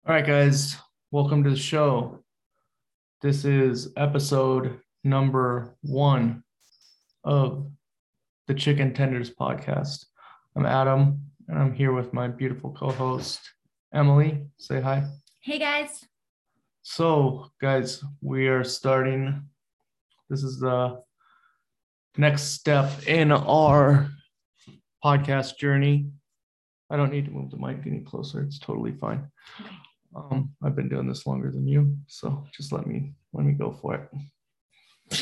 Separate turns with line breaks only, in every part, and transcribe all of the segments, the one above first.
All right, guys, welcome to the show. This is episode number 1 of the Chicken Tenders podcast. I'm Adam, and I'm here with my beautiful co-host, Emily. Say hi.
Hey, guys.
So, guys, we are starting. This is the next step in our podcast journey. I don't need to move the mic any closer. It's totally fine.
Okay.
I've been doing this longer than you, so just let me go for it.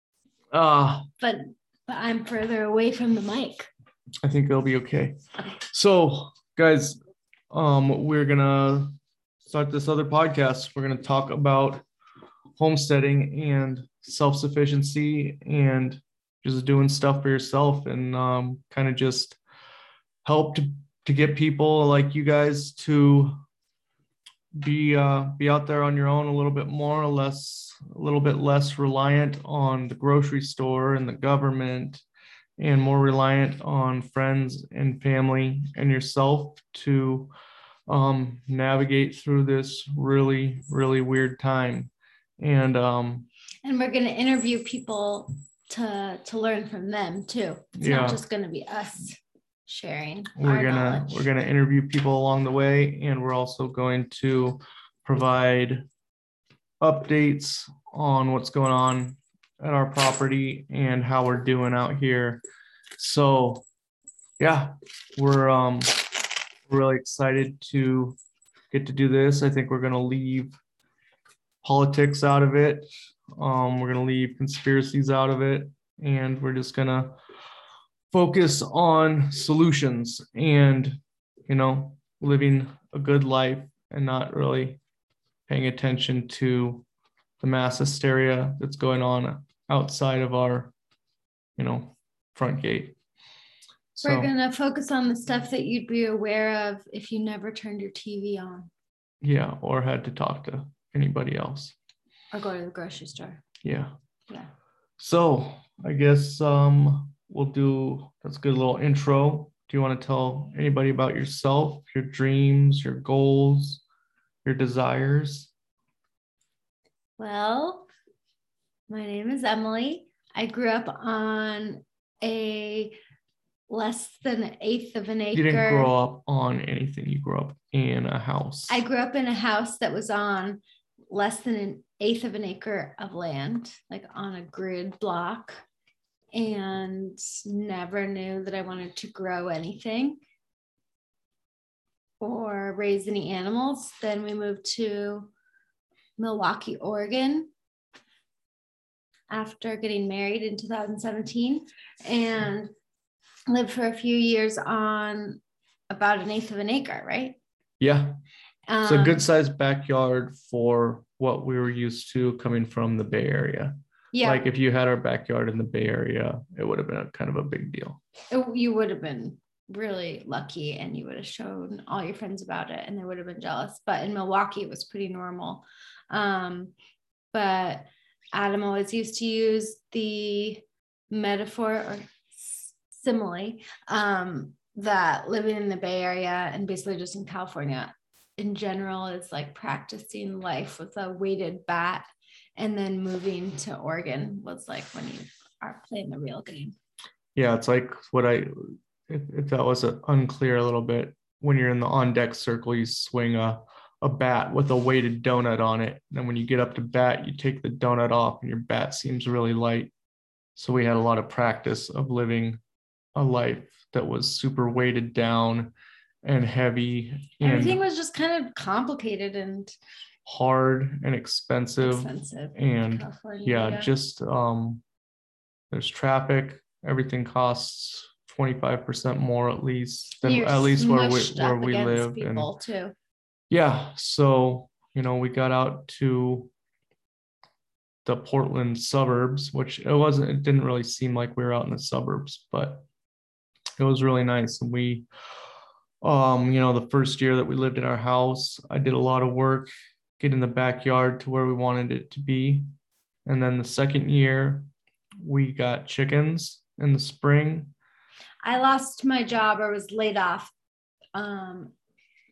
But I'm further away from the mic.
I think it'll be okay. So, guys, we're gonna start this other podcast. We're gonna talk about homesteading and self-sufficiency and just doing stuff for yourself and kind of just help to get people like you guys to be out there on your own a little bit more or less, a little bit less reliant on the grocery store and the government, and more reliant on friends and family and yourself to navigate through this really, really weird time. And
we're going to interview people to learn from them too. It's not just going to be us sharing
we're gonna interview people along the way, and we're also going to provide updates on what's going on at our property and how we're doing out here. So yeah, we're really excited to get to do this. I think we're gonna leave politics out of it. We're gonna leave conspiracies out of it, and we're just gonna focus on solutions and, living a good life and not really paying attention to the mass hysteria that's going on outside of our, front gate.
So, we're going to focus on the stuff that you'd be aware of if you never turned your TV on.
Yeah, or had to talk to anybody else.
Or go to the grocery store.
Yeah.
Yeah.
So I guess that's a good little intro. Do you want to tell anybody about yourself, your dreams, your goals, your desires?
Well, my name is Emily. I grew up on a less than an eighth of an acre.
You didn't grow up on anything. You grew up in a house.
I grew up in a house that was on less than an eighth of an acre of land, like on a grid block, and never knew that I wanted to grow anything or raise any animals. Then we moved to Milwaukie, Oregon after getting married in 2017 and lived for a few years on about an eighth of an acre, right?
Yeah. It's a good sized backyard for what we were used to coming from the Bay Area. Yeah. Like if you had our backyard in the Bay Area, it would have been kind of a big deal.
You would have been really lucky and you would have shown all your friends about it and they would have been jealous. But in Milwaukie, it was pretty normal. But Adam always used to use the metaphor or simile that living in the Bay Area and basically just in California in general is like practicing life with a weighted bat, and then moving to Oregon was like when you are playing the real game.
Yeah, it's like if that was unclear a little bit, when you're in the on deck circle, you swing a bat with a weighted donut on it. And then when you get up to bat, you take the donut off and your bat seems really light. So we had a lot of practice of living a life that was super weighted down and heavy. And
everything was just kind of complicated and
hard and expensive. And yeah, just there's traffic. Everything costs 25% more at least than where we live.
People and too.
Yeah, so we got out to the Portland suburbs, which it didn't really seem like we were out in the suburbs, but it was really nice. And we the first year that we lived in our house, I did a lot of work getting the backyard to where we wanted it to be. And then the second year we got chickens in the spring.
I lost my job or was laid off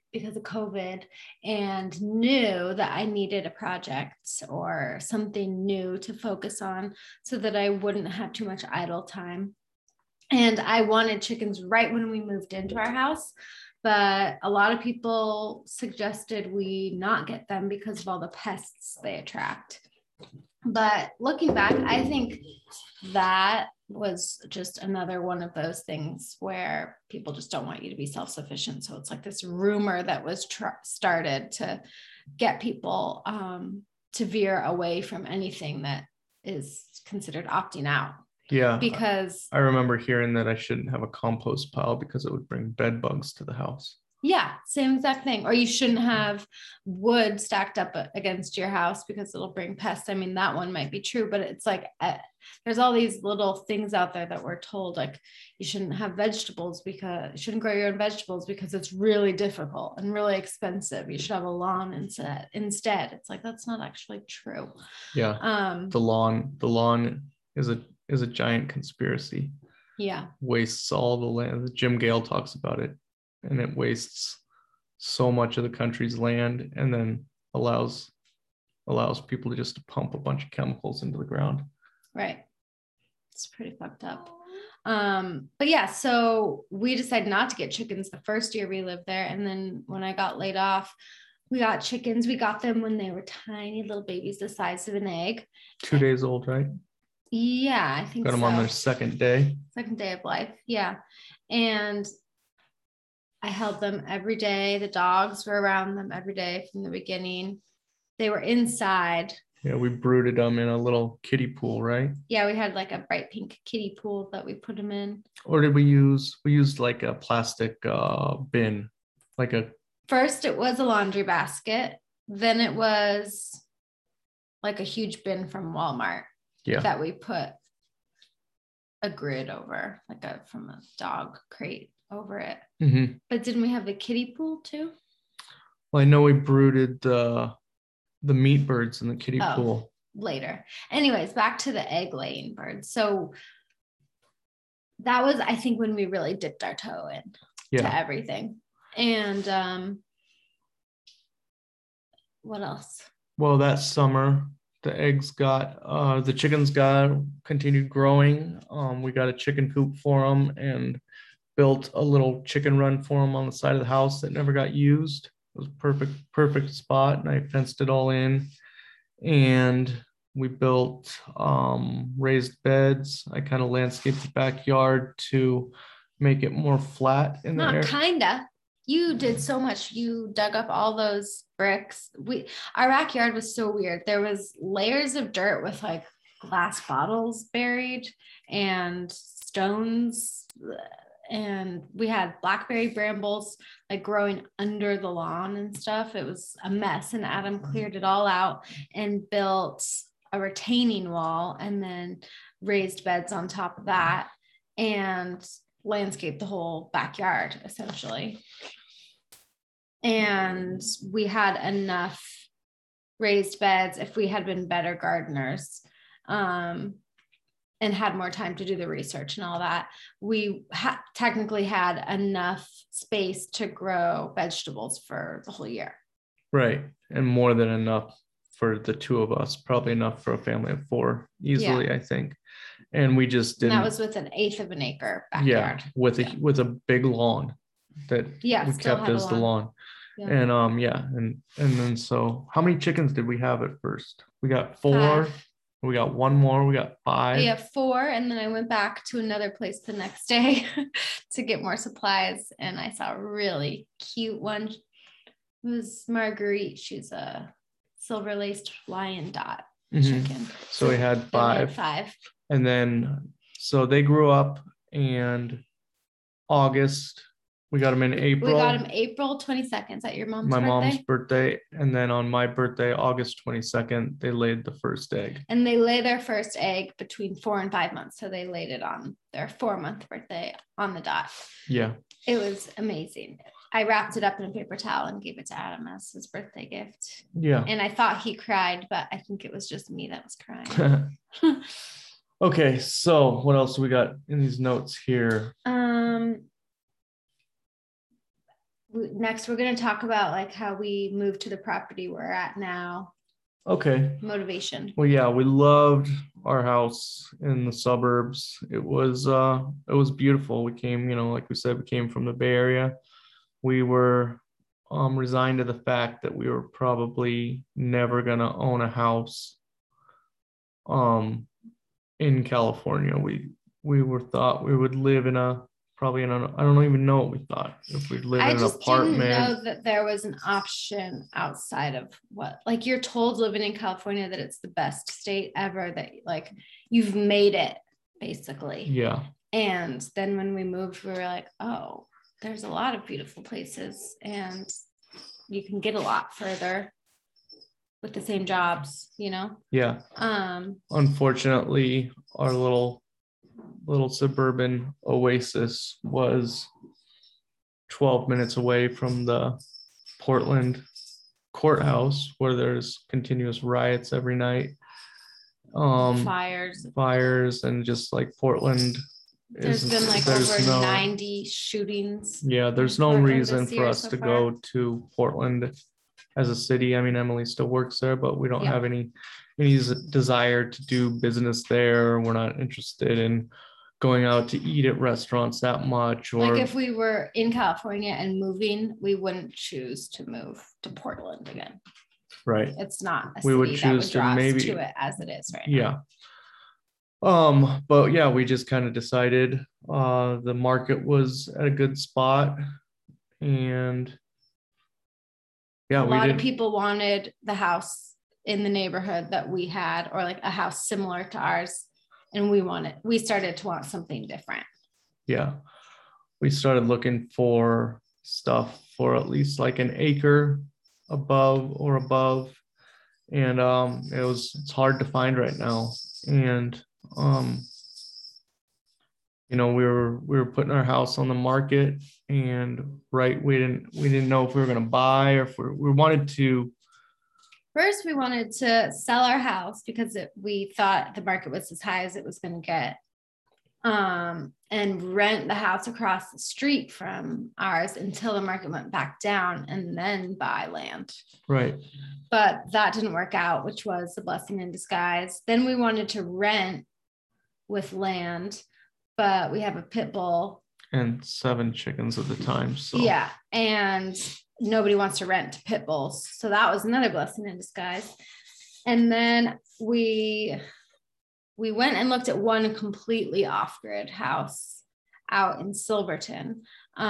because of COVID and knew that I needed a project or something new to focus on so that I wouldn't have too much idle time. And I wanted chickens right when we moved into our house, but a lot of people suggested we not get them because of all the pests they attract. But looking back, I think that was just another one of those things where people just don't want you to be self-sufficient. So it's like this rumor that was started to get people to veer away from anything that is considered opting out.
Yeah.
Because
I remember hearing that I shouldn't have a compost pile because it would bring bed bugs to the house.
Yeah, same exact thing. Or you shouldn't have wood stacked up against your house because it'll bring pests. I mean, that one might be true, but it's like there's all these little things out there that we're told, like you shouldn't have vegetables because you shouldn't grow your own vegetables because it's really difficult and really expensive. You should have a lawn instead. It's like that's not actually true.
Yeah. The lawn is a giant conspiracy.
Yeah.
Wastes all the land. Jim Gale talks about it. And it wastes so much of the country's land and then allows people to just pump a bunch of chemicals into the ground.
Right. It's pretty fucked up. But yeah, so we decided not to get chickens the first year we lived there. And then when I got laid off, we got chickens. We got them when they were tiny little babies, the size of an egg.
2 days old, right?
Yeah, I think
got them on their second day of
life. Yeah. And I held them every day. The dogs were around them every day from the beginning. They were inside.
Yeah, we brooded them in a little kiddie pool, right?
Yeah, we had like a bright pink kiddie pool that we put them in.
Or did we used like a plastic bin,
First it was a laundry basket. Then it was like a huge bin from Walmart.
Yeah.
That we put a grid over, from a dog crate over it.
Mm-hmm.
But didn't we have the kiddie pool too?
Well, I know we brooded the meat birds in the kiddie pool
later. Anyways, back to the egg laying birds. So that was, I think, when we really dipped our toe in to everything. And what else?
Well, that summer the chickens continued growing. We got a chicken coop for them and built a little chicken run for them on the side of the house that never got used. It was perfect spot, and I fenced it all in. And we built raised beds. I kind of landscaped the backyard to make it more flat in the air.
Kinda. You did so much. You dug up all those bricks. Our backyard was so weird. There was layers of dirt with like glass bottles buried and stones. And we had blackberry brambles like growing under the lawn and stuff. It was a mess. And Adam cleared it all out and built a retaining wall and then raised beds on top of that and landscaped the whole backyard essentially. And we had enough raised beds if we had been better gardeners. And had more time to do the research and all that, we technically had enough space to grow vegetables for the whole year.
Right. And more than enough for the two of us, probably enough for a family of 4 easily, yeah. I think. And we just didn't.
And that was with an 1/8 of an acre backyard.
Yeah, with a big lawn that we kept as the lawn. Yeah. And and then so how many chickens did we have at first? We got 4. 5. We got 1 more. We got 5.
Yeah, 4. And then I went back to another place the next day to get more supplies. And I saw a really cute one. It was Marguerite. She's a silver laced lion dot chicken.
So we had 5.
5.
And then, so they grew up, and August, we got them in April.
We got them April 22nd. Is that your mom's birthday? My mom's
birthday. And then on my birthday, August 22nd, they laid the first egg.
And they lay their first egg between 4 and 5 months. So they laid it on their 4-month birthday on the dot.
Yeah.
It was amazing. I wrapped it up in a paper towel and gave it to Adam as his birthday gift.
Yeah.
And I thought he cried, but I think it was just me that was crying.
Okay. So what else do we got in these notes here?
Next, we're going to talk about like how we moved to the property we're at now.
Okay.
Motivation.
Well, yeah, we loved our house in the suburbs. It was beautiful. We came, like we said, we came from the Bay Area. We were resigned to the fact that we were probably never gonna own a house um in California. We were thought we would live in a probably in a I don't even know what we thought if we'd live
I
in an
just didn't
apartment.
know that there was an option outside of what, like, you're told living in California that it's the best state ever, that like you've made it basically.
Yeah.
And then when we moved, we were like, oh, there's a lot of beautiful places and you can get a lot further with the same jobs,
Yeah. Unfortunately, our little suburban oasis was 12 minutes away from the Portland courthouse, where there's continuous riots every night. Fires and just like Portland.
There's been like over 90 shootings.
Yeah, there's no reason for us to go to Portland as a city. I mean, Emily still works there, but we don't have any desire to do business there. We're not interested in going out to eat at restaurants that much. Or
like if we were in California and moving, we wouldn't choose to move to Portland again.
Right.
It's not a
we
city
would choose
that would
to maybe
to it as it is right
now. But yeah, we just kind of decided the market was at a good spot, and yeah,
a lot of people wanted the house in the neighborhood that we had, or like a house similar to ours, and we started to want something different.
Yeah, we started looking for stuff for at least like an acre above, and it's hard to find right now. And we were putting our house on the market, and we didn't know if we were going to buy or if we wanted to.
First, we wanted to sell our house because we thought the market was as high as it was going to get, and rent the house across the street from ours until the market went back down, and then buy land.
Right.
But that didn't work out, which was a blessing in disguise. Then we wanted to rent with land, but we have a pit bull
and 7 chickens at the time. So
yeah, and nobody wants to rent to pit bulls. So that was another blessing in disguise. And then we went and looked at one completely off-grid house out in Silverton,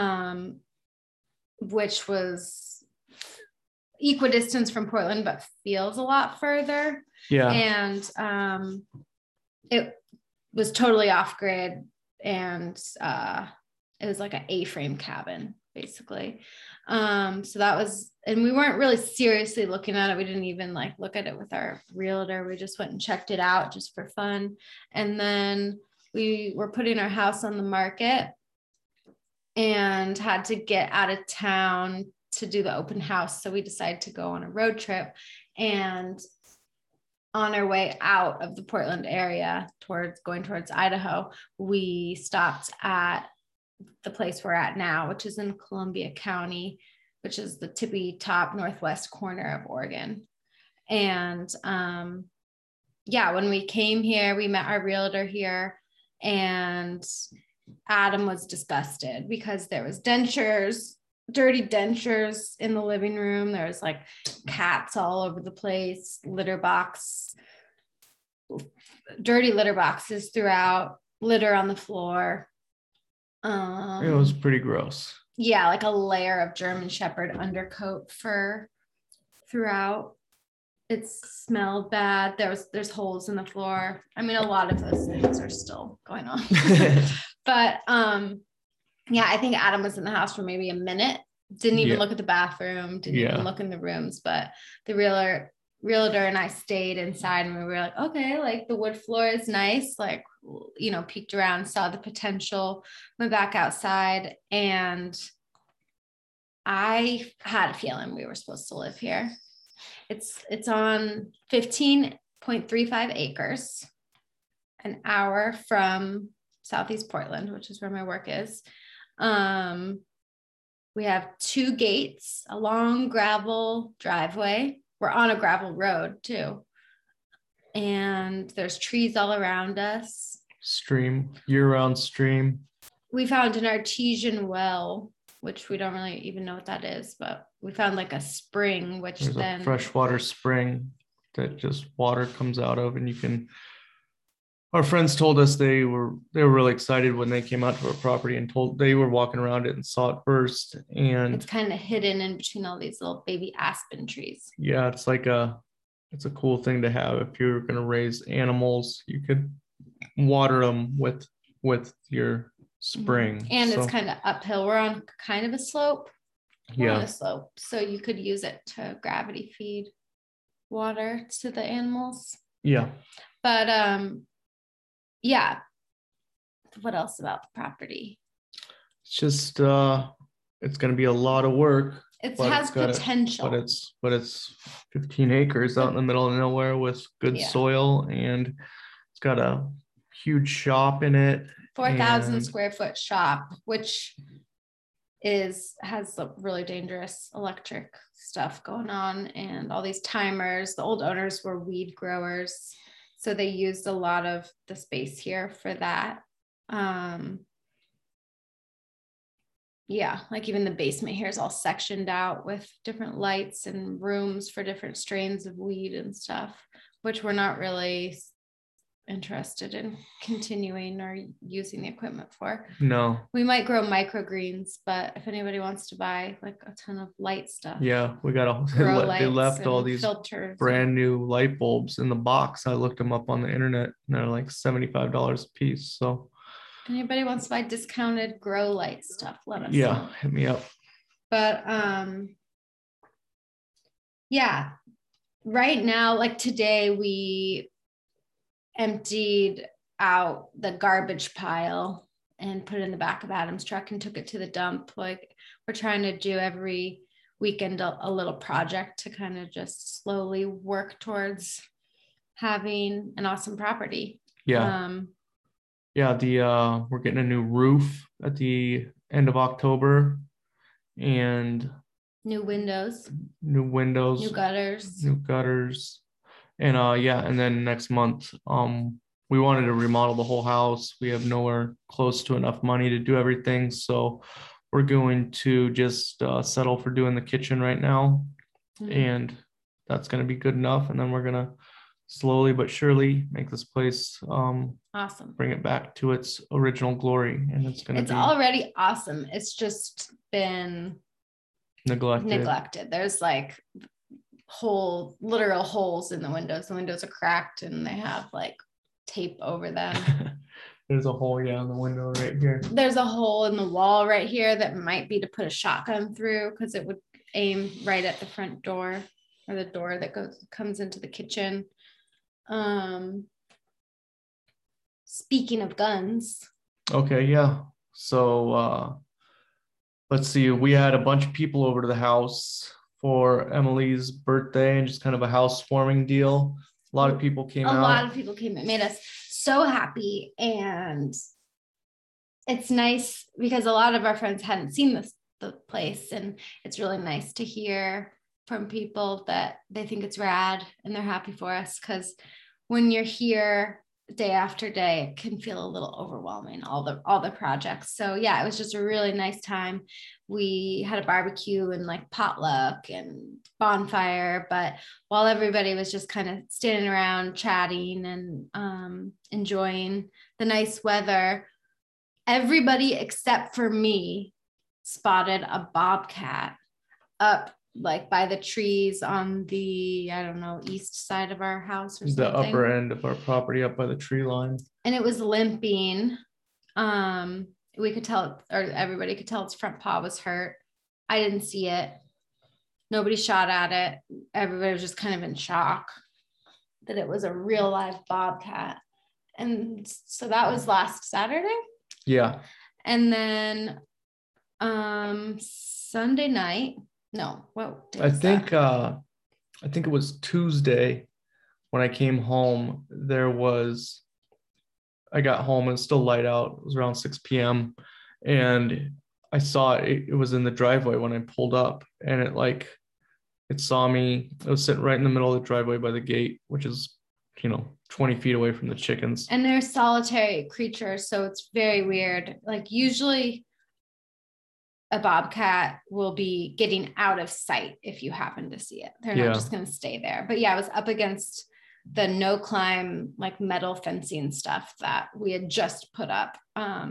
which was equidistance from Portland, but feels a lot further.
Yeah.
And it was totally off-grid, and it was like an A-frame cabin, basically. So that was, and we weren't really seriously looking at it. We didn't even like look at it with our realtor. We just went and checked it out just for fun. And then we were putting our house on the market and had to get out of town to do the open house. So we decided to go on a road trip, and on our way out of the Portland area going towards Idaho, we stopped at the place we're at now, which is in Columbia County, which is the tippy top northwest corner of Oregon. And when we came here, we met our realtor here, and Adam was disgusted because there was dirty dentures in the living room. There was like cats all over the place, dirty litter boxes throughout, litter on the floor.
It was pretty gross.
Yeah, like a layer of German Shepherd undercoat fur throughout. It smelled bad. There's holes in the floor. I mean, a lot of those things are still going on. But I think Adam was in the house for maybe a minute. Didn't even look at the bathroom. Didn't even look in the rooms. But the realtor and I stayed inside, and we were like, okay, like the wood floor is nice. Like, peeked around, saw the potential, went back outside, and I had a feeling we were supposed to live here. It's on 15.35 acres, an hour from Southeast Portland, which is where my work is. We have 2 gates, a long gravel driveway. We're on a gravel road too. And there's trees all around us.
Stream, year-round stream.
We found an artesian well, which we don't really even know what that is, but we found like a spring, which
There's
then
a freshwater spring that just water comes out of, and you can. Our friends told us they were really excited when they came out to our property and told they were walking around it and saw it first. And
it's kind of hidden in between all these little baby aspen trees.
Yeah, it's a cool thing to have. If you're going to raise animals, you could water them with your spring.
And it's kind of uphill. We're on kind of a slope. We're on
Yeah.
a slope, so you could use it to gravity feed water to the animals.
Yeah.
But yeah. What else about the property?
It's just it's going to be a lot of work.
It has potential.
But it's 15 acres out in the middle of nowhere with good soil, and it's got a huge shop in it.
4,000 square foot shop, which has a really dangerous electric stuff going on, and all these timers. The old owners were weed growers, so they used a lot of the space here for that. Yeah, like even the basement here is all sectioned out with different lights and rooms for different strains of weed and stuff, which we're not really interested in continuing or using the equipment for.
No.
We might grow microgreens, but if anybody wants to buy like a ton of light stuff.
Yeah, we got they left all these filters, brand new light bulbs in the box. I looked them up on the internet and they're like $75 a piece. So
anybody wants to buy discounted grow light stuff, let us know.
Hit me up.
But yeah, right now, like today, we emptied out the garbage pile and put it in the back of Adam's truck and took it to the dump. Like we're trying to do every weekend a little project to kind of just slowly work towards having an awesome property.
Yeah. We're getting a new roof at the end of October, and
new windows,
new gutters. And and then next month, we wanted to remodel the whole house. We have nowhere close to enough money to do everything, so we're going to just settle for doing the kitchen right now, and that's going to be good enough. And then we're gonna slowly but surely make this place
awesome,
bring it back to its original glory. And it's
already awesome. It's just been neglected. There's like literal holes in the windows. The windows are cracked and they have like tape over them.
There's a hole in the window right here.
There's a hole in the wall right here that might be to put a shotgun through, because it would aim right at the front door, or the door that comes into the kitchen. Speaking of guns.
Okay, yeah. So let's see. We had a bunch of people over to the house for Emily's birthday, and just kind of a housewarming deal. A lot of people came out.
A lot of people came. It made us so happy, and it's nice because a lot of our friends hadn't seen the place, and it's really nice to hear from people that they think it's rad and they're happy for us, because when you're here day after day, it can feel a little overwhelming, all the projects. So yeah, it was just a really nice time. We had a barbecue and like potluck and bonfire, but while everybody was just kind of standing around chatting and enjoying the nice weather, everybody except for me spotted a bobcat up like by the trees on the, I don't know, east side of our house or something.
The upper end of our property, up by the tree line.
And it was limping. We could tell, or everybody could tell its front paw was hurt. I didn't see it. Nobody shot at it. Everybody was just kind of in shock that it was a real live bobcat. And so that was last Saturday.
Yeah.
And then Sunday night, no, what day
I think it was Tuesday when I came home. I got home and it's still light out. It was around 6 p.m. and I saw it was in the driveway when I pulled up, and it saw me. It was sitting right in the middle of the driveway by the gate, which is 20 feet away from the chickens.
And they're solitary creatures, so it's very weird. Like usually a bobcat will be getting out of sight if you happen to see it. They're
Yeah.
not just going to stay there. But yeah, I was up against the no climb, like metal fencing stuff that we had just put up.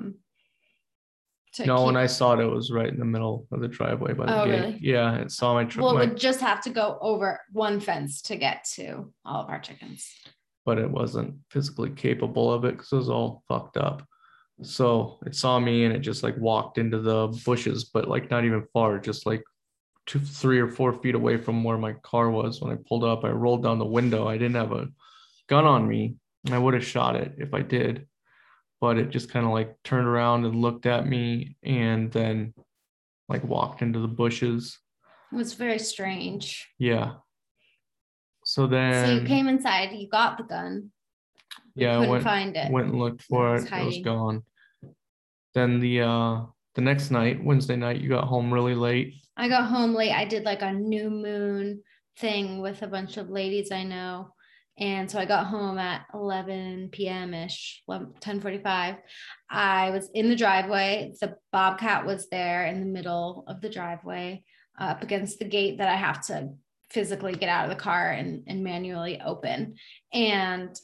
No, when I saw it, it was right in the middle of the driveway by the
Oh,
gate.
really?
Yeah, it saw my truck.
Well, it would just have to go over one fence to get to all of our chickens.
But it wasn't physically capable of it because it was all fucked up. So it saw me and it just like walked into the bushes, but like not even far, just like 2, 3 or 4 feet away from where my car was. When I pulled up, I rolled down the window. I didn't have a gun on me, and I would have shot it if I did. But it just kind of like turned around and looked at me and then like walked into the bushes.
It was very strange.
Yeah. So
So
then
you came inside, you got the gun.
yeah,
Couldn't find it.
Went and looked for it. It was gone. Then the next night, Wednesday night, you got home really late.
I got home late. I did like a new moon thing with a bunch of ladies I know. And so I got home at 11 p.m. ish, 10:45. I was in the driveway. The bobcat was there in the middle of the driveway, up against the gate that I have to physically get out of the car and manually open. And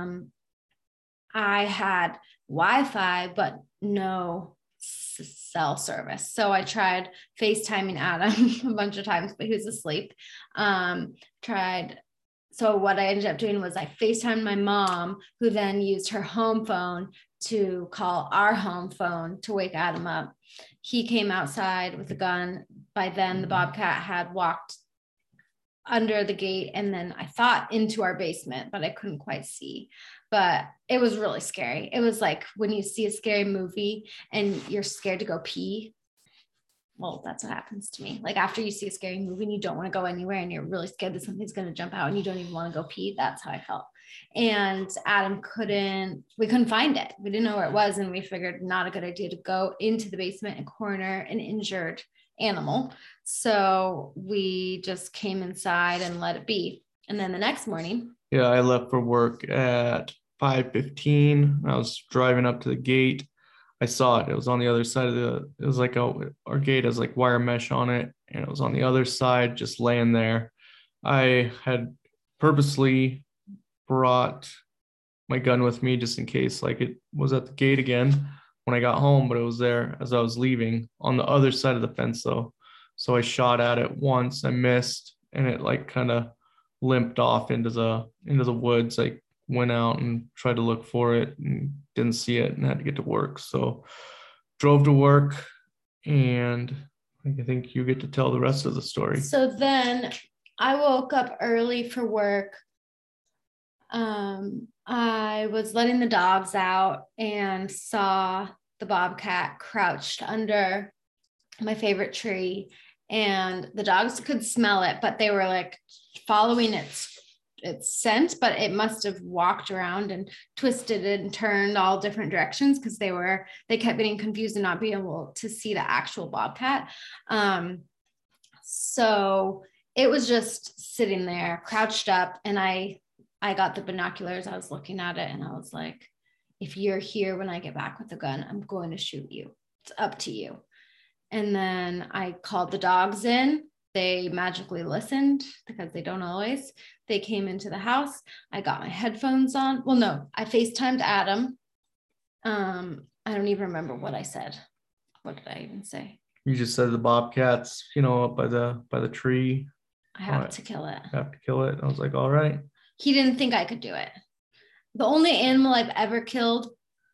I had Wi-Fi, but no cell service. So I tried FaceTiming Adam a bunch of times, but he was asleep. So what I ended up doing was I FaceTimed my mom, who then used her home phone to call our home phone to wake Adam up. He came outside with a gun. By then, the bobcat had walked under the gate and then I thought into our basement, but I couldn't quite see. But it was really scary. It was like when you see a scary movie and you're scared to go pee. Well, that's what happens to me. Like after you see a scary movie and you don't want to go anywhere and you're really scared that something's going to jump out and you don't even want to go pee. That's how I felt. And Adam we couldn't find it. We didn't know where it was. And we figured not a good idea to go into the basement and corner an injured animal. So we just came inside and let it be. And then the next morning.
Yeah, I left for work at 5:15. I was driving up to the gate. I saw it. It was on the other side of it was like our gate has like wire mesh on it. And it was on the other side, just laying there. I had purposely brought my gun with me just in case like it was at the gate again when I got home, but it was there as I was leaving on the other side of the fence though. So I shot at it once, I missed, and it like kind of limped off into the woods. I went out and tried to look for it and didn't see it and had to get to work. So drove to work, and I think you get to tell the rest of the story.
So then I woke up early for work. I was letting the dogs out and saw the bobcat crouched under my favorite tree, and the dogs could smell it, but they were like following its scent, but it must have walked around and twisted and turned all different directions because they kept getting confused and not being able to see the actual bobcat. So it was just sitting there crouched up, and I got the binoculars. I was looking at it and I was like, if you're here when I get back with the gun, I'm going to shoot you. It's up to you. And then I called the dogs in. They magically listened because they don't always. They came into the house. I got my headphones on. Well, no, I FaceTimed Adam. I don't even remember what I said. What did I even say?
You just said the bobcats, up by the tree.
I have to kill it.
Have to kill it. I was like, all right.
He didn't think I could do it. The only animal I've ever killed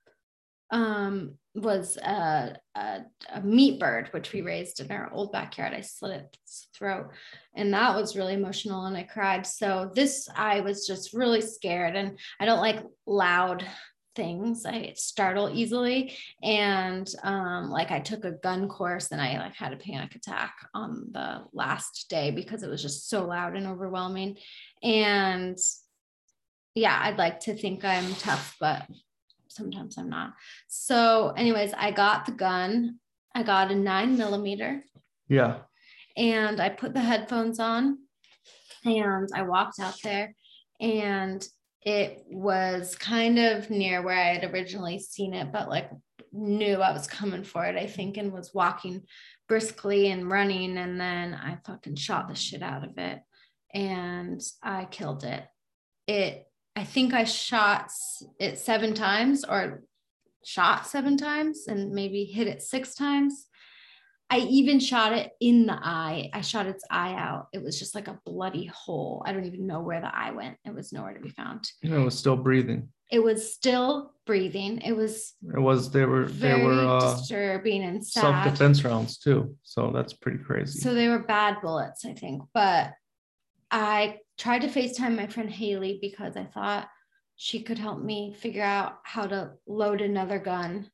was a meat bird, which we raised in our old backyard. I slit its throat, and that was really emotional, and I cried. So I was just really scared, and I don't like loud things. I startle easily, and I took a gun course, and I had a panic attack on the last day because it was just so loud and overwhelming. And yeah, I'd like to think I'm tough, but sometimes I'm not. So anyways, I got the gun. I got a 9mm.
Yeah.
And I put the headphones on and I walked out there, and it was kind of near where I had originally seen it, but like knew I was coming for it, I think, and was walking briskly and running. And then I fucking shot the shit out of it and I killed it. I think I shot it 7 times, or shot 7 times and maybe hit it 6 times. I even shot it in the eye. I shot its eye out. It was just like a bloody hole. I don't even know where the eye went. It was nowhere to be found.
It was still breathing.
It was still breathing. They were very disturbing and sad.
Self-defense rounds too. So that's pretty crazy.
So they were bad bullets, I think. But I tried to FaceTime my friend Haley because I thought she could help me figure out how to load another gun.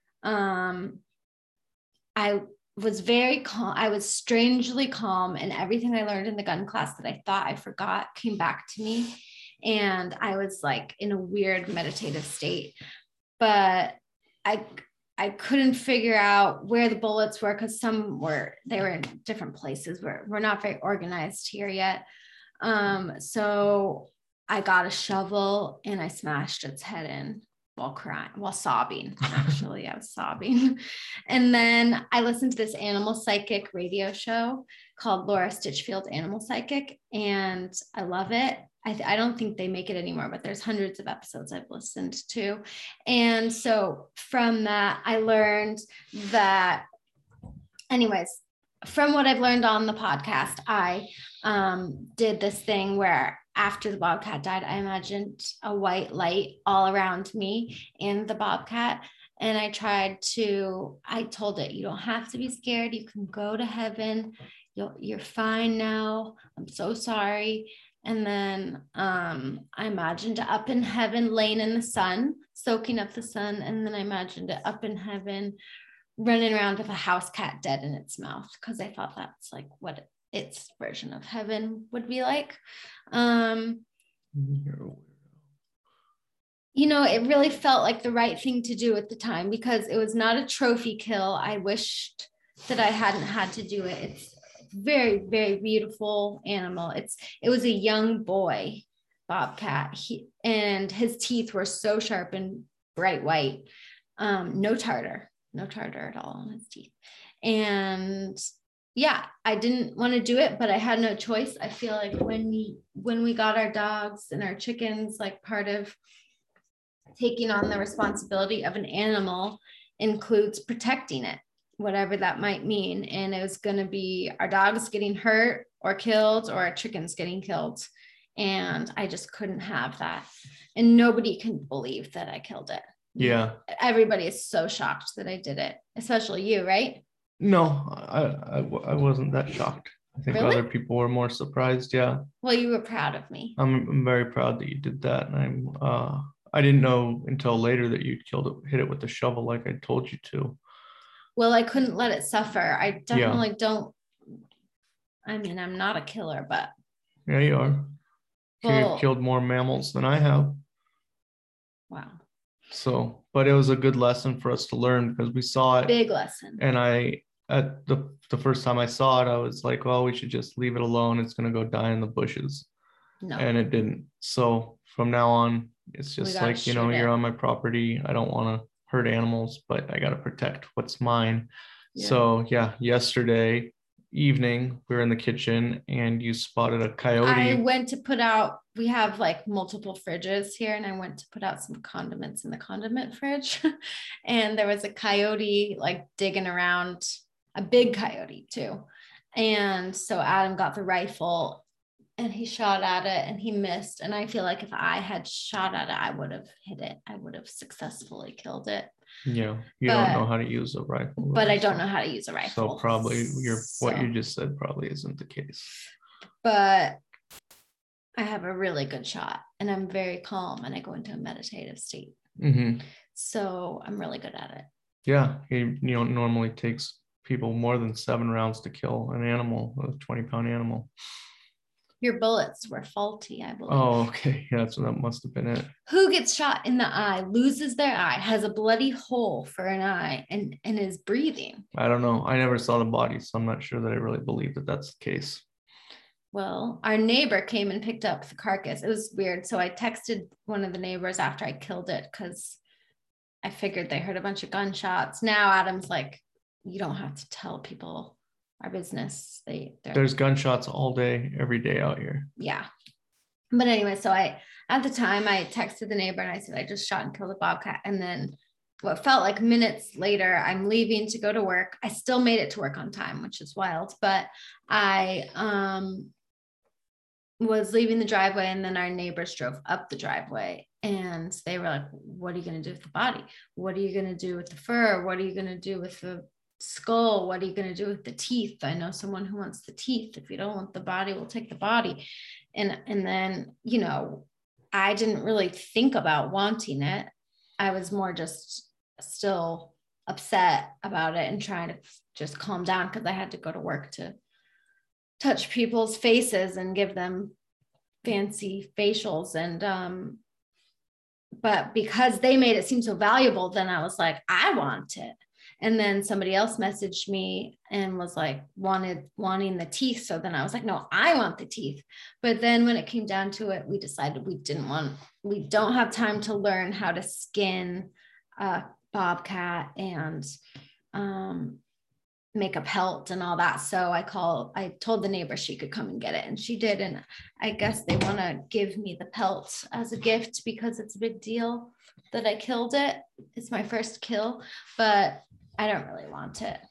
I was very calm. I was strangely calm, and everything I learned in the gun class that I thought I forgot came back to me. And I was like in a weird meditative state, but I couldn't figure out where the bullets were, because they were in different places. We're not very organized here yet. So I got a shovel and I smashed its head in while sobbing. Actually, I was sobbing. And then I listened to this animal psychic radio show called Laura Stitchfield Animal Psychic, and I love it. I don't think they make it anymore, but there's hundreds of episodes I've listened to. And so from that, I learned that, anyways, from what I've learned on the podcast, I did this thing where after the bobcat died, I imagined a white light all around me and the bobcat. And I told it, you don't have to be scared. You can go to heaven. You're fine now. I'm so sorry. And then I imagined it up in heaven, laying in the sun, soaking up the sun. And then I imagined it up in heaven, running around with a house cat dead in its mouth, because I thought that's like what its version of heaven would be like. It really felt like the right thing to do at the time, because it was not a trophy kill. I wished that I hadn't had to do it. It's very, very beautiful animal. It was a young boy bobcat, and his teeth were so sharp and bright white. No tartar at all on his teeth. And yeah, I didn't want to do it, but I had no choice. I feel like when we got our dogs and our chickens, like part of taking on the responsibility of an animal includes protecting it, whatever that might mean. And it was going to be our dogs getting hurt or killed, or our chickens getting killed. And I just couldn't have that. And nobody can believe that I killed it.
Yeah.
Everybody is so shocked that I did it, especially you, right?
No, I wasn't that shocked. I think
Really?
Other people were more surprised. Yeah.
Well, you were proud of me.
I'm very proud that you did that. And I didn't know until later that you hit it with the shovel like I told you to.
Well, I couldn't let it suffer. I definitely don't. I mean, I'm not a killer, but.
Yeah, you are. You've killed more mammals than I have.
Wow.
So, but it was a good lesson for us to learn, because we saw it.
Big lesson.
And at the first time I saw it, I was like, well, we should just leave it alone. It's going to go die in the bushes.
No.
And it didn't. So from now on, it's just like, you're on my property. I don't want to hurt animals, but I got to protect what's mine. Yeah. So yeah, yesterday evening, we were in the kitchen and you spotted a coyote.
I went to put out, we have like multiple fridges here, and I went to put out some condiments in the condiment fridge. And there was a coyote like digging around, a big coyote too. And so Adam got the rifle and he shot at it and he missed. And I feel like if I had shot at it, I would have hit it. I would have successfully killed it.
Yeah, don't know how to use a rifle.
But I don't know how to use a rifle.
So probably what you just said probably isn't the case.
But I have a really good shot and I'm very calm and I go into a meditative state.
Mm-hmm.
So I'm really good at it.
Yeah, it normally takes people more than 7 rounds to kill an animal, a 20-pound animal.
Your bullets were faulty, I believe.
Oh, okay. Yeah, so that must have been it.
Who gets shot in the eye, loses their eye, has a bloody hole for an eye, and is breathing?
I don't know. I never saw the body, so I'm not sure that I really believe that that's the case.
Well, our neighbor came and picked up the carcass. It was weird. So I texted one of the neighbors after I killed it because I figured they heard a bunch of gunshots. Now Adam's like, you don't have to tell people our business.
There's gunshots all day, every day out here.
Yeah. But anyway, so at the time I texted the neighbor and I said, I just shot and killed a bobcat. And then what felt like minutes later, I'm leaving to go to work. I still made it to work on time, which is wild, but I was leaving the driveway, and then our neighbors drove up the driveway and they were like, what are you going to do with the body? What are you going to do with the fur? What are you going to do with the skull? What are you going to do with the teeth? I know someone who wants the teeth. If you don't want the body, we'll take the body. And then, you know, I didn't really think about wanting it. I was more just still upset about it and trying to just calm down because I had to go to work to touch people's faces and give them fancy facials. And but because they made it seem so valuable, then I was like, I want it. And then somebody else messaged me and was like, wanting the teeth. So then I was like, no, I want the teeth. But then when it came down to it, we decided we don't have time to learn how to skin a bobcat and make a pelt and all that. So I told the neighbor she could come and get it, and she did. And I guess they want to give me the pelt as a gift because it's a big deal that I killed it. It's my first kill, but I don't really want it.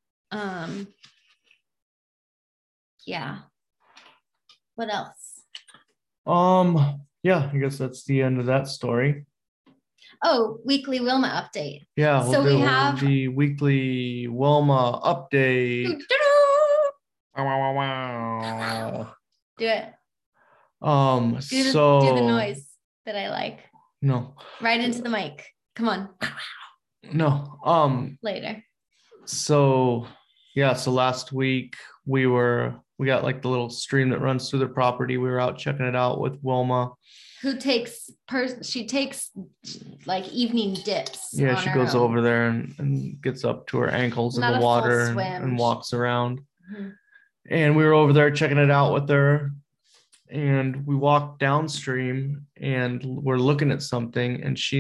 Yeah. What else?
Yeah, I guess that's the end of that story.
Oh, weekly Wilma update.
Yeah,
So we have
the weekly Wilma update. Wow, wow, wow.
Do it.
Do
the noise that I like.
No.
Right into the mic. Come on.
No.
Later.
So yeah, so last week we got like the little stream that runs through the property. We were out checking it out with Wilma.
She takes like evening dips.
Yeah, she goes over there and gets up to her ankles in the water and walks around. Mm-hmm. And we were over there checking it out with her. And we walked downstream and we're looking at something, and she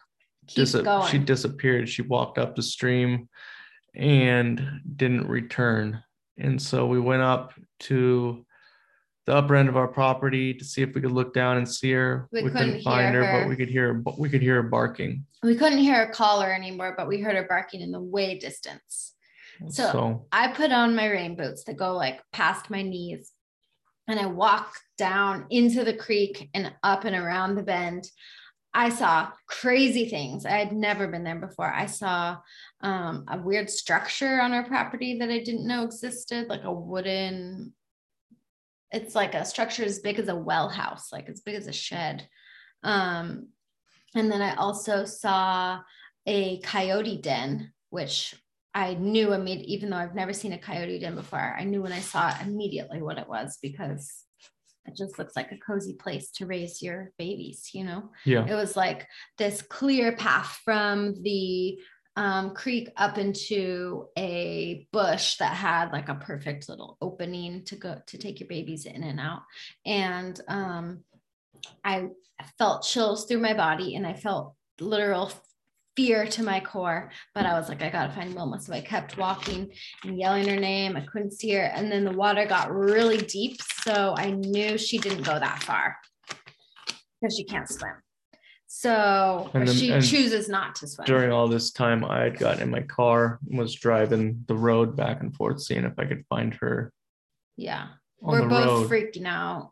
she disappeared. She walked up the stream and didn't return. And so we went up to the upper end of our property to see if we could look down and see her. We couldn't find her, but we could hear her barking.
We couldn't hear her call her anymore, but we heard her barking in the way distance. So I put on my rain boots that go like past my knees, and I walked down into the creek and up and around the bend. I saw crazy things. I had never been there before. I saw a weird structure on our property that I didn't know existed, like a wooden, it's like a structure as big as a well house, like as big as a shed. And then I also saw a coyote den, which I knew immediately, even though I've never seen a coyote den before, I knew when I saw it immediately what it was, because it just looks like a cozy place to raise your babies, you know?
Yeah.
It was like this clear path from the creek up into a bush that had like a perfect little opening to take your babies in and out. And I felt chills through my body, and I felt literal fear to my core, but I was like, I gotta find Wilma. So I kept walking and yelling her name. I couldn't see her. And then the water got really deep. So I knew she didn't go that far because she can't swim. So she chooses not to swim.
During all this time, I had gotten in my car and was driving the road back and forth, seeing if I could find her.
Yeah. We're both freaking out.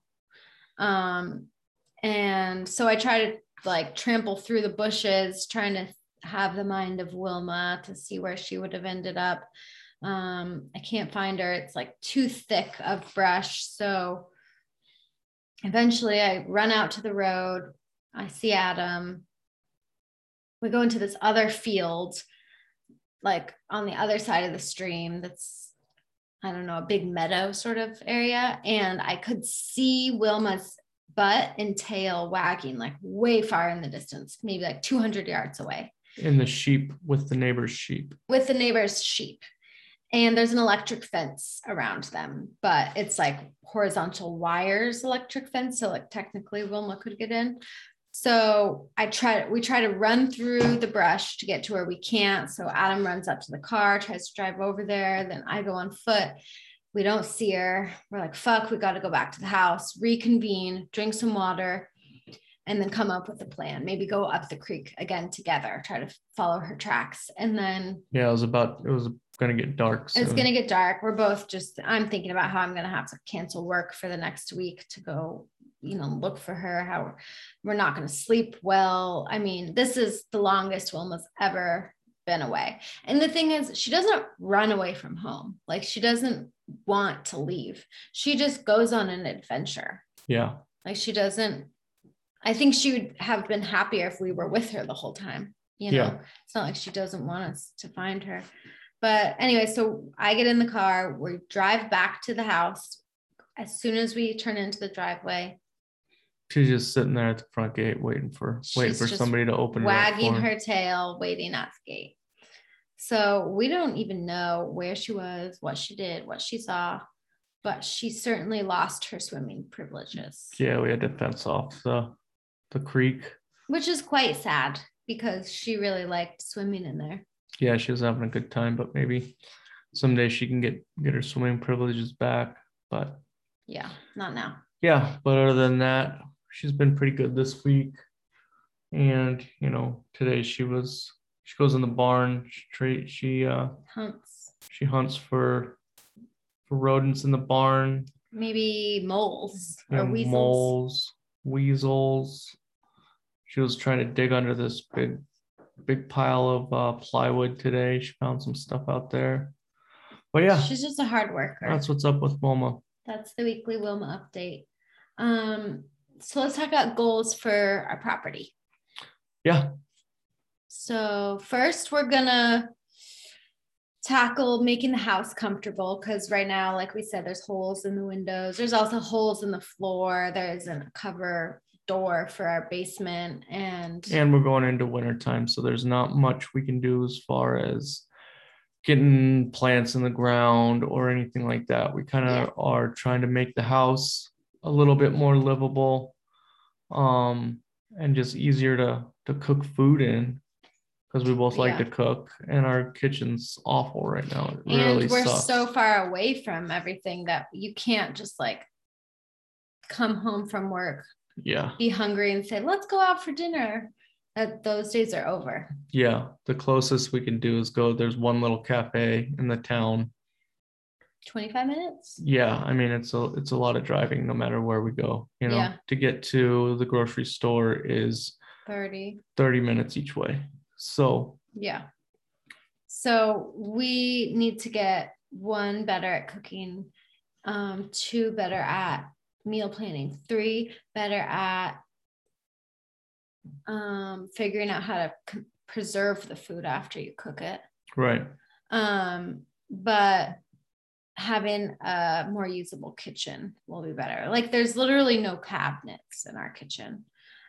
And so I try to like trample through the bushes, trying to have the mind of Wilma to see where she would have ended up. I can't find her. It's like too thick of brush. So eventually I run out to the road. I see Adam. We go into this other field, like on the other side of the stream. That's I don't know, a big meadow sort of area. And I could see Wilma's butt and tail wagging like way far in the distance, maybe like 200 yards away.
In the sheep with the neighbor's sheep.
With the neighbor's sheep. And there's an electric fence around them, but it's like horizontal wires, electric fence. So like technically Wilma could get in. So we try to run through the brush to get to where we can't. So Adam runs up to the car, tries to drive over there. Then I go on foot. We don't see her. We're like, fuck, we got to go back to the house, reconvene, drink some water, and then come up with a plan. Maybe go up the creek again together, try to follow her tracks. And then
it was going to get dark soon.
It's going to get dark. We're both I'm thinking about how I'm going to have to cancel work for the next week to go, look for her, how we're not going to sleep well. I mean, this is the longest Wilma's ever been away. And the thing is, she doesn't run away from home. Like, she doesn't want to leave. She just goes on an adventure.
Yeah.
Like, she doesn't, I think she would have been happier if we were with her the whole time.
Yeah.
It's not like she doesn't want us to find her. But anyway, so I get in the car, we drive back to the house. As soon as we turn into the driveway,
she's just sitting there at the front gate waiting for somebody to open it,
wagging her tail, waiting at the gate. So we don't even know where she was, what she did, what she saw, but she certainly lost her swimming privileges.
Yeah, we had to fence off the creek,
which is quite sad because she really liked swimming in there.
Yeah, she was having a good time, but maybe someday she can get her swimming privileges back. But
yeah, not now.
Yeah, but other than that, she's been pretty good this week. And today she goes in the barn. She hunts for rodents in the barn.
Maybe moles or
weasels. Weasels. She was trying to dig under this big pile of plywood today. She found some stuff out there. But yeah,
she's just a hard worker.
That's what's up with Wilma.
That's the weekly Wilma update. So let's talk about goals for our property.
Yeah.
So first we're gonna tackle making the house comfortable, because right now, like we said, there's holes in the windows. There's also holes in the floor. There isn't a cover door for our basement, and
we're going into winter time, so there's not much we can do as far as getting plants in the ground or anything like that. We kind of are trying to make the house a little bit more livable, and just easier to cook food in, because we both like to cook, and our kitchen's awful right now. It really
we're
sucks.
So far away from everything that you can't just like come home from work, be hungry and say, let's go out for dinner. Those days are over.
Yeah, the closest we can do is there's one little cafe in the town.
25 minutes?
Yeah, I mean, it's a lot of driving no matter where we go. To get to the grocery store is 30 minutes each way. So
yeah. So we need to get 1, better at cooking, 2, better at meal planning, 3, better at figuring out how to preserve the food after you cook it.
Right.
But having a more usable kitchen will be better. Like, there's literally no cabinets in our kitchen.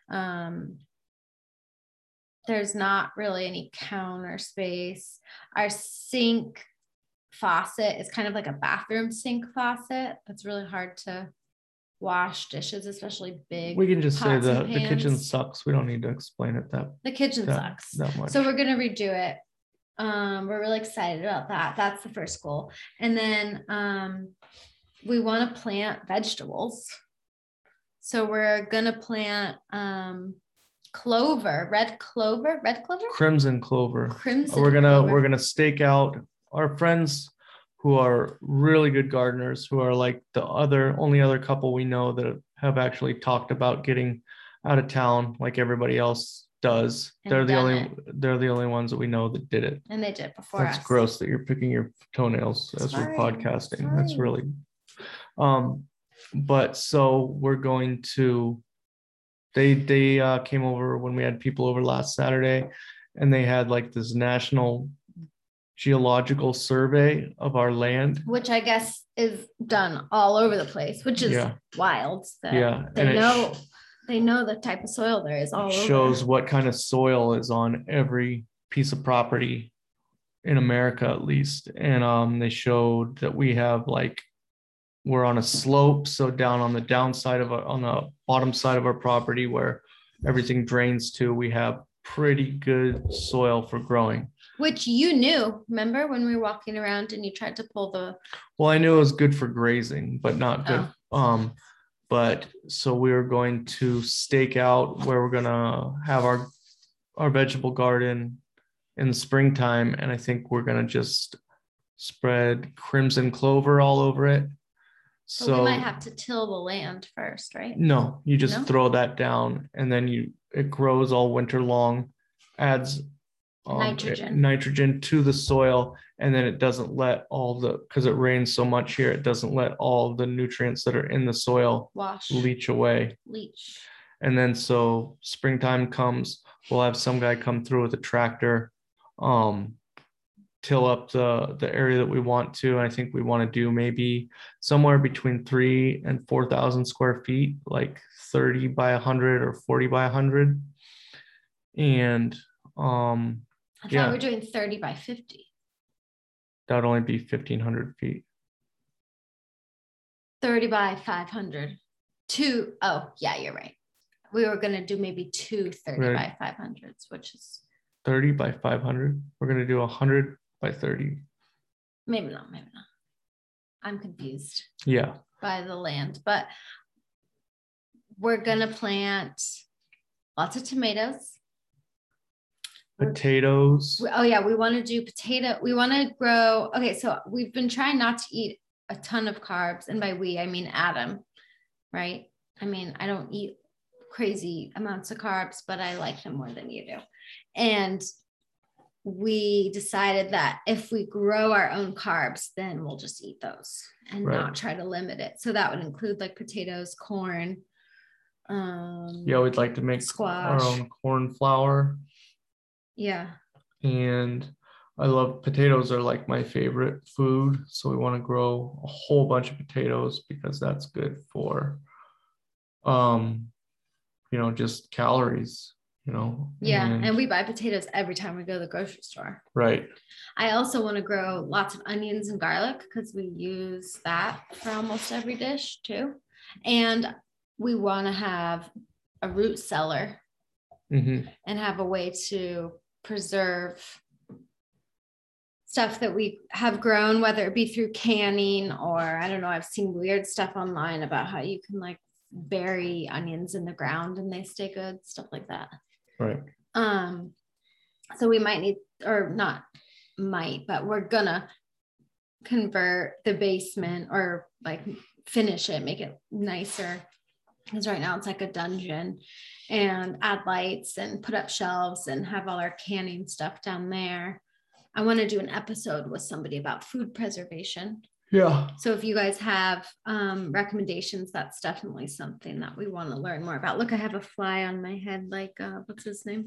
There's not really any counter space. Our sink faucet is kind of like a bathroom sink faucet. It's really hard to wash dishes, especially big.
We can just say the kitchen sucks. We don't need to explain it
the kitchen sucks
that much.
So we're going to redo it. We're really excited about that. That's the first goal. And then we want to plant vegetables. So we're going to plant clover, red clover, crimson clover.
We're gonna stake out our friends who are really good gardeners, who are like the only other couple we know that have actually talked about getting out of town like everybody else does. They're the only ones that we know that did it.
And they did it before us.
That's gross that you're picking your toenails as we're podcasting. That's really but so we're going to they came over when we had people over last Saturday, and they had like this national geological survey of our land.
Which I guess is done all over the place, which is
Yeah.
wild. That
Yeah,
they
and it
know the type of soil there is all
shows
over.
what kind of soil is on every piece of property in America, at least. And they showed that we have like we're on a slope, so down on the downside of on the bottom side of our property where everything drains to, we have pretty good soil for growing.
Which you knew, remember when we were walking around and you tried to pull the.
Well, I knew it was good for grazing, but not good. But so we are going to stake out where we're gonna have our vegetable garden in the springtime, and I think we're gonna just spread crimson clover all over it.
So we might have to till the land first, right?
No, you just
No?
throw that down, and then it grows all winter long, adds nitrogen to the soil, and then it doesn't let because it rains so much here, it doesn't let all the nutrients that are in the soil leach away. And then so springtime comes, we'll have some guy come through with a tractor, till up the area that we want to. And I think we want to do maybe somewhere between 3,000 and 4,000 square feet, like 30 by 100 or 40 by 100. And
I thought we're doing 30 by 50.
That would only be 1,500 feet.
30 by 500. Oh, yeah, you're right. We were going to do maybe 30 by 500s, which is
30 by 500. We're going to do 100 by 30.
Maybe not. I'm confused.
Yeah.
By the land, but we're going to plant lots of tomatoes.
Potatoes.
Oh yeah, we want to do potato. We want to grow. Okay, so we've been trying not to eat a ton of carbs, and by we I mean Adam, right? I mean I don't eat crazy amounts of carbs, but I like them more than you do. And we decided that if we grow our own carbs, then we'll just eat those and not try to limit it. So that would include like potatoes, corn.
Yeah, we'd like to make squash. Our own corn flour.
Yeah.
And I love potatoes are like my favorite food. So we want to grow a whole bunch of potatoes because that's good for, just calories,
Yeah. And we buy potatoes every time we go to the grocery store.
Right.
I also want to grow lots of onions and garlic because we use that for almost every dish too. And we want to have a root cellar and have a way to preserve stuff that we have grown, whether it be through canning or I don't know, I've seen weird stuff online about how you can like bury onions in the ground and they stay good, stuff like that.
Right.
So we might need, or not might, but we're gonna convert the basement or like finish it, make it nicer. Because right now it's like a dungeon, and add lights and put up shelves and have all our canning stuff down there. I want to do an episode with somebody about food preservation.
Yeah.
So if you guys have recommendations, that's definitely something that we want to learn more about. Look, I have a fly on my head. Like, what's his name?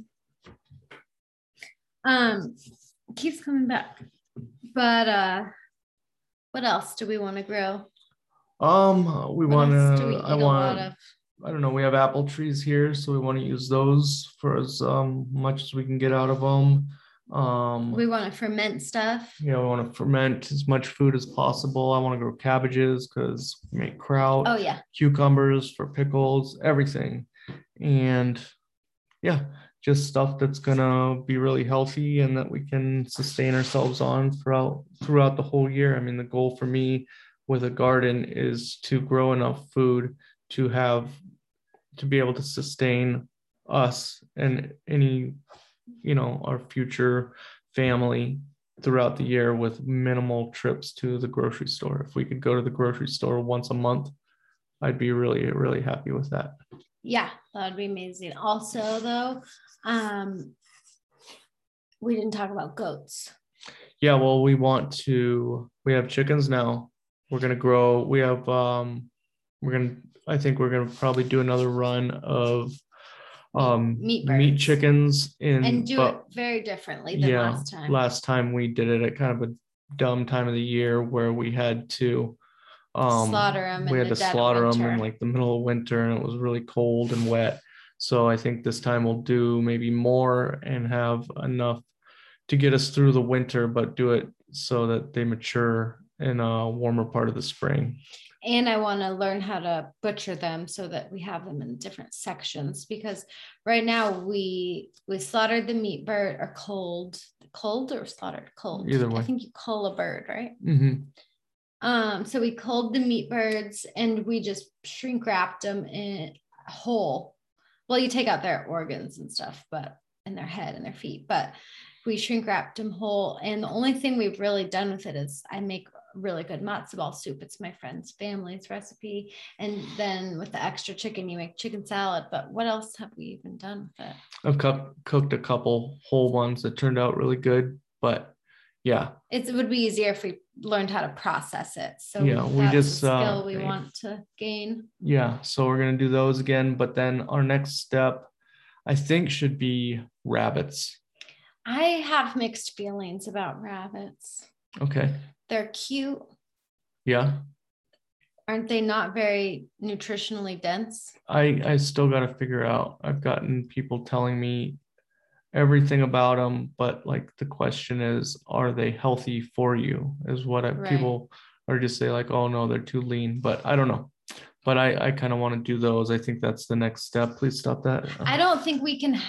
Keeps coming back. But what else do we want to grow?
We want to. I don't know. We have apple trees here, so we want to use those for as much as we can get out of them.
We want to ferment stuff.
Yeah, we want to ferment as much food as possible. I want to grow cabbages because we make kraut.
Oh yeah.
Cucumbers for pickles, everything, and yeah, just stuff that's gonna be really healthy and that we can sustain ourselves on throughout the whole year. I mean, the goal for me with a garden is to grow enough food to be able to sustain us and any, our future family throughout the year with minimal trips to the grocery store. If we could go to the grocery store once a month, I'd be really, really happy with that.
Yeah, that would be amazing. Also, though, we didn't talk about goats.
Yeah, well, we have chickens now. We're going to grow. We have, I think we're going to probably do another run of
meat
meat
birds.
chickens
And do it
but
very differently than
yeah,
last time.
last time we did it at kind of a dumb time of the year where we had to
Slaughter them
we
in
had
the
to
dead of
slaughter them in
winter.
like the middle of winter and it was really cold and wet. So I think this time we'll do maybe more and have enough to get us through the winter, but do it so that they mature in a warmer part of the spring.
And I want to learn how to butcher them so that we have them in different sections, because right now we slaughtered the meat bird, or cold or slaughtered cold.
Either way.
I think you cull a bird, right?
Mm-hmm.
So we culled the meat birds and we just shrink wrapped them in whole. Well, you take out their organs and stuff, but and their head and their feet, but we shrink wrapped them whole. And the only thing we've really done with it is I make really good matzo ball soup. It's my friend's family's recipe. And then with the extra chicken, you make chicken salad. But what else have we even done with it?
I've cooked a couple whole ones that turned out really good, but yeah.
It would be easier if we learned how to process it. So
yeah, we just
a skill we want to gain.
Yeah, so we're gonna do those again, but then our next step, I think, should be rabbits.
I have mixed feelings about rabbits.
Okay.
They're cute.
Yeah.
Aren't they not very nutritionally dense?
I still got to figure out. I've gotten people telling me everything about them, but like the question is, are they healthy for you? Is what people are just say like, oh no, they're too lean, but I don't know. But I kind of want to do those. I think that's the next step. Please stop that.
I don't think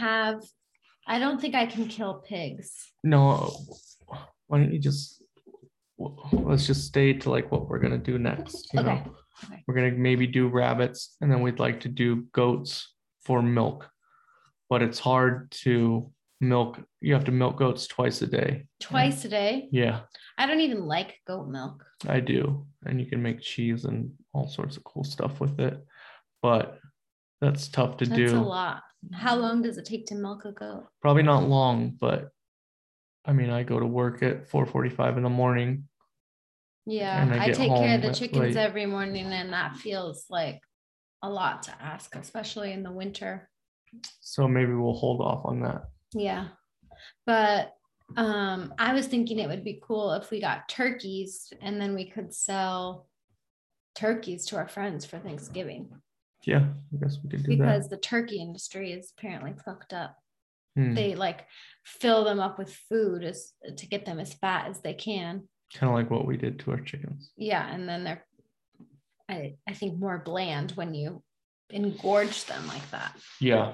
I can kill pigs.
No. Why don't you let's just stay to like what we're gonna do next. Okay. We're gonna maybe do rabbits, and then we'd like to do goats for milk. But it's hard to milk. You have to milk goats twice a day.
Twice a day?
Yeah.
I don't even like goat milk.
I do. And you can make cheese and all sorts of cool stuff with it. But that's tough to do.
That's a lot. How long does it take to milk a goat?
Probably not long, but I mean, I go to work at 4:45 in the morning.
Yeah, I take care of the chickens every morning, and that feels like a lot to ask, especially in the winter.
So maybe we'll hold off on that.
Yeah, but I was thinking it would be cool if we got turkeys and then we could sell turkeys to our friends for Thanksgiving.
Yeah, I guess we could do that.
Because the turkey industry is apparently fucked up. They like fill them up with food to get them as fat as they can. Kind
of like what we did to our chickens.
Yeah, and then they're, I think, more bland when you engorge them like that.
Yeah.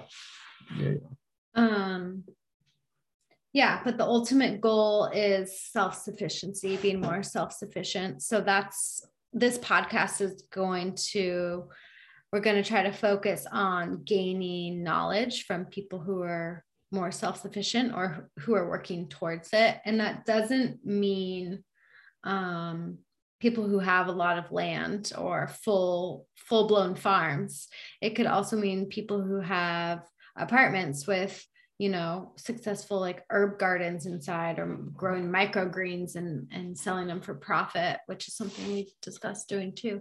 Yeah, but the ultimate goal is self-sufficiency, being more self-sufficient. So this podcast is we're going to try to focus on gaining knowledge from people who are more self-sufficient or who are working towards it. And that doesn't mean people who have a lot of land or full-blown farms. It could also mean people who have apartments with, successful like herb gardens inside, or growing microgreens and selling them for profit, which is something we've discussed doing too.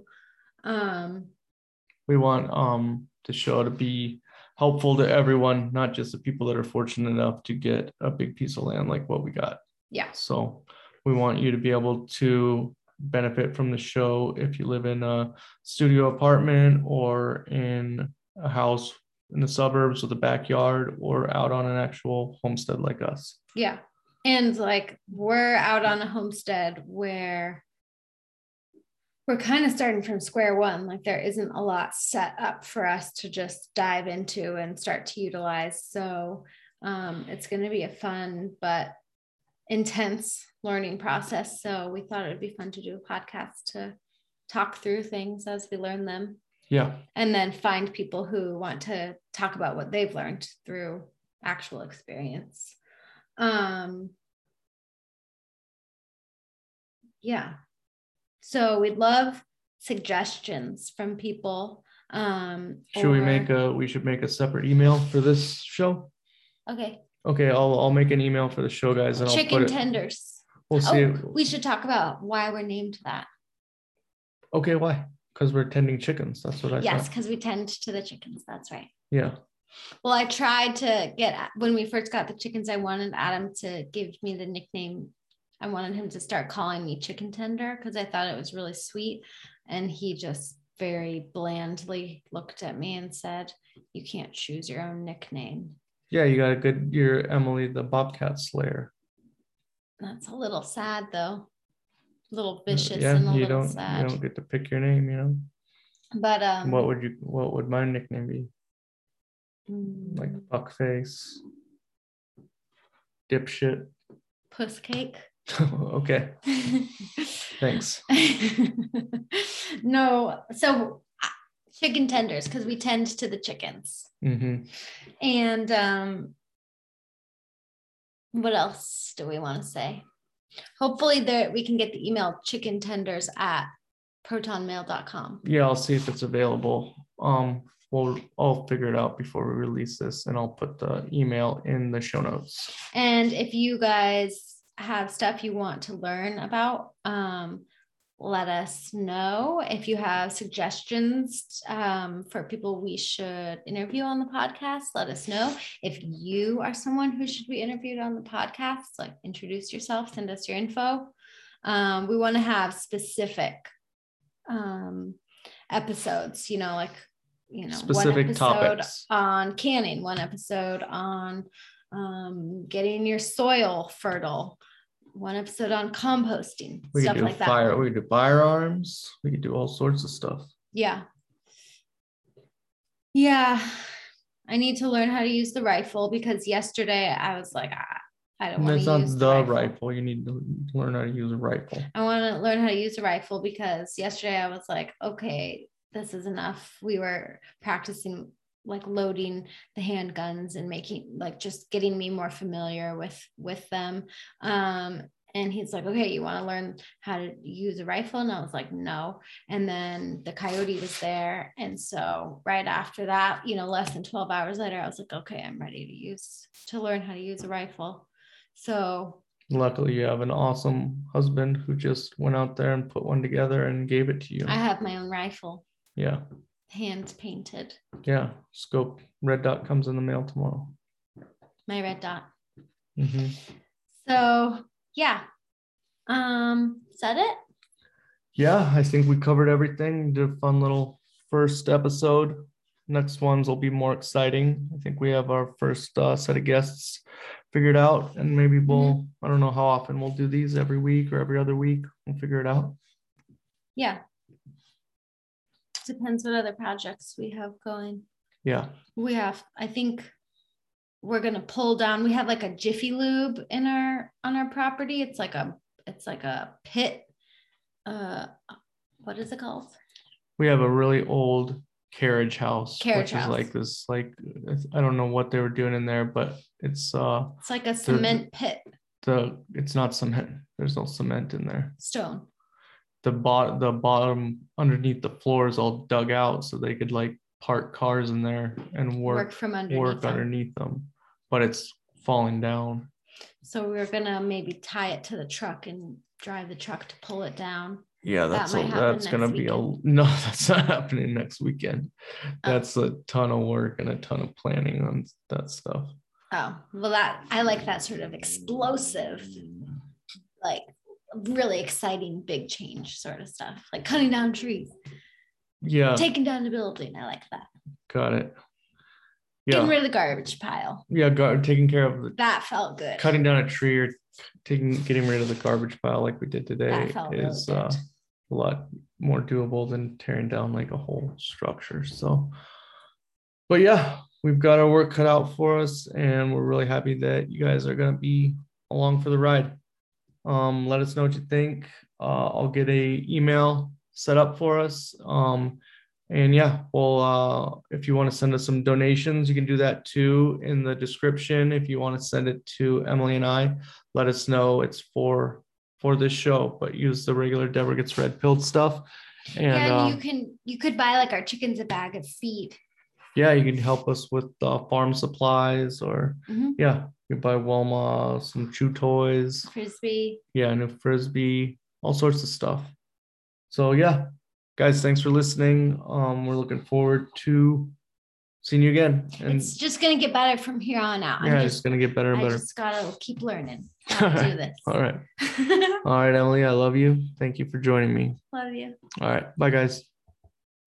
We want the show to be helpful to everyone, not just the people that are fortunate enough to get a big piece of land like what we got.
Yeah.
So we want you to be able to benefit from the show if you live in a studio apartment or in a house in the suburbs with a backyard, or out on an actual homestead like us.
Yeah. And like we're out on a homestead where we're kind of starting from square one. Like there isn't a lot set up for us to just dive into and start to utilize. So it's going to be a fun but intense learning process. So we thought it would be fun to do a podcast to talk through things as we learn them.
Yeah.
And then find people who want to talk about what they've learned through actual experience. Yeah. So we'd love suggestions from people.
We should make a separate email for this show?
Okay.
Okay, I'll make an email for the show, guys, and
Chicken tenders.
We'll see.
We should talk about why we're named that.
Okay, why? Because we're tending chickens. That's what I thought.
Yes, because we tend to the chickens. That's right.
Yeah.
Well, I tried to when we first got the chickens, I wanted Adam to give me the nickname. I wanted him to start calling me Chicken Tender because I thought it was really sweet. And he just very blandly looked at me and said, "You can't choose your own nickname."
Yeah, you're Emily the Bobcat Slayer.
That's a little sad though. A little vicious
Yeah,
and a
you
little
don't
sad.
get to pick your name, you know.
But
what would my nickname be? Like fuckface, dipshit.
Puss cake.
Okay. Thanks.
No, so chicken tenders because we tend to the chickens.
Mm-hmm.
And what else do we want to say? Hopefully we can get the email chickentenders@protonmail.com.
Yeah, I'll see if it's available. I'll figure it out before we release this, and I'll put the email in the show notes.
And if you guys have stuff you want to learn about, let us know. If you have suggestions for people we should interview on the podcast, let us know. If you are someone who should be interviewed on the podcast, like introduce yourself, send us your info. We want to have specific episodes,
specific
one episode
topics
on canning, one episode on getting your soil fertile, one episode on composting,
we
stuff
could do
like that.
We could do firearms. We could do all sorts of stuff.
Yeah. I need to learn how to use the rifle because yesterday I was like, I don't want to use the rifle. That's not the rifle.
You need to learn how to use a rifle.
I want to learn how to use a rifle because yesterday I was like, okay, this is enough. We were practicing like loading the handguns and just getting me more familiar with them. And he's like, okay, you want to learn how to use a rifle? And I was like, no. And then the coyote was there. And so right after that, less than 12 hours later, I was like, okay, I'm ready to learn how to use a rifle. So
luckily you have an awesome husband who just went out there and put one together and gave it to you.
I have my own rifle.
Yeah.
Hand painted.
Yeah. Scope red dot comes in the mail tomorrow.
My red dot.
Mm-hmm.
So yeah. Is that it?
Yeah, I think we covered everything. Did a fun little first episode. Next ones will be more exciting. I think we have our first set of guests figured out, and maybe I don't know how often we'll do these, every week or every other week. We'll figure it out.
Yeah. Depends what other projects we have going.
Yeah.
I think we're going to pull down. We have like a Jiffy Lube on our property. It's like a pit. What is it called?
We have a really old carriage house.
Is
like this, like, I don't know what they were doing in there, but it's
like a cement pit.
It's not cement. There's no cement in there.
Stone.
The bottom underneath the floor is all dug out so they could like park cars in there and work underneath them. But it's falling down. So
we're gonna maybe tie it to the truck and drive the truck to pull it down.
Yeah, that's gonna be no, that's not happening next weekend. That's a ton of work and a ton of planning on that stuff.
Oh, well, I like that sort of explosive, like really exciting big change sort of stuff, like cutting down trees.
Yeah.
Taking down the building. I like that.
Got it. Yeah.
Getting rid of the garbage pile.
Yeah, taking care of
that felt good.
Cutting down a tree or getting rid of the garbage pile like we did today is a lot more doable than tearing down like a whole structure. So, but yeah, we've got our work cut out for us, and we're really happy that you guys are going to be along for the ride. Let us know what you think. I'll get a email set up for us. And yeah, well, if you want to send us some donations, you can do that too in the description. If you want to send it to Emily and I, let us know it's for this show, but use the regular Deborah Gets Red Pilled stuff. And
you could buy like our chickens a bag of feed.
Yeah, you can help us with farm supplies, or yeah, you buy Wilma some chew toys,
Frisbee.
Yeah, new Frisbee, all sorts of stuff. So yeah, guys, thanks for listening. We're looking forward to seeing you again. And
It's just gonna get better from here on out.
yeah, it's gonna get better and
I
better.
just gotta keep learning how to do this.
All right. All right, Emily, I love you. Thank you for joining me.
Love you.
All right. Bye, guys.